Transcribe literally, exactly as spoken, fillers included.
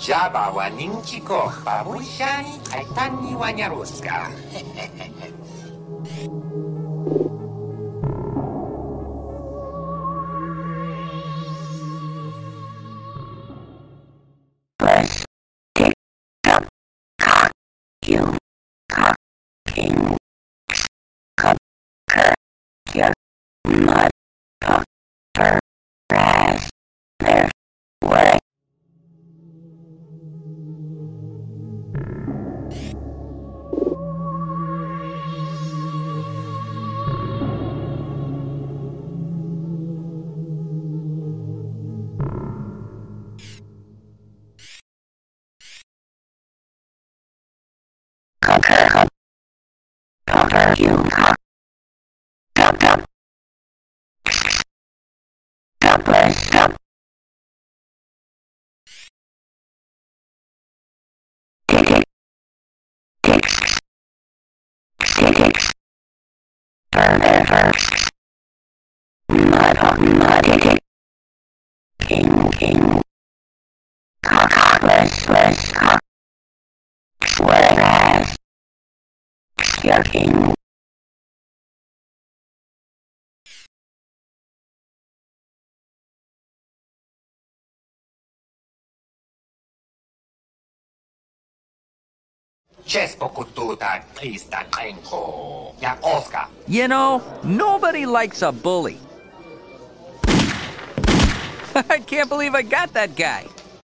Jaba wa ninchi ko babushani kaitani wa nyaruska. Press tick up cock you cock king cup cur your mud puck per ras their way. Cocker cup cocker you cock cup cup cupless cup tick tick tick tick tick per ever mud hog mud tick tick king king cock cockless less cock whereas your king Cespo kututa krista krenko. Ya Oscar. You know, nobody likes a bully. I can't believe I got that guy.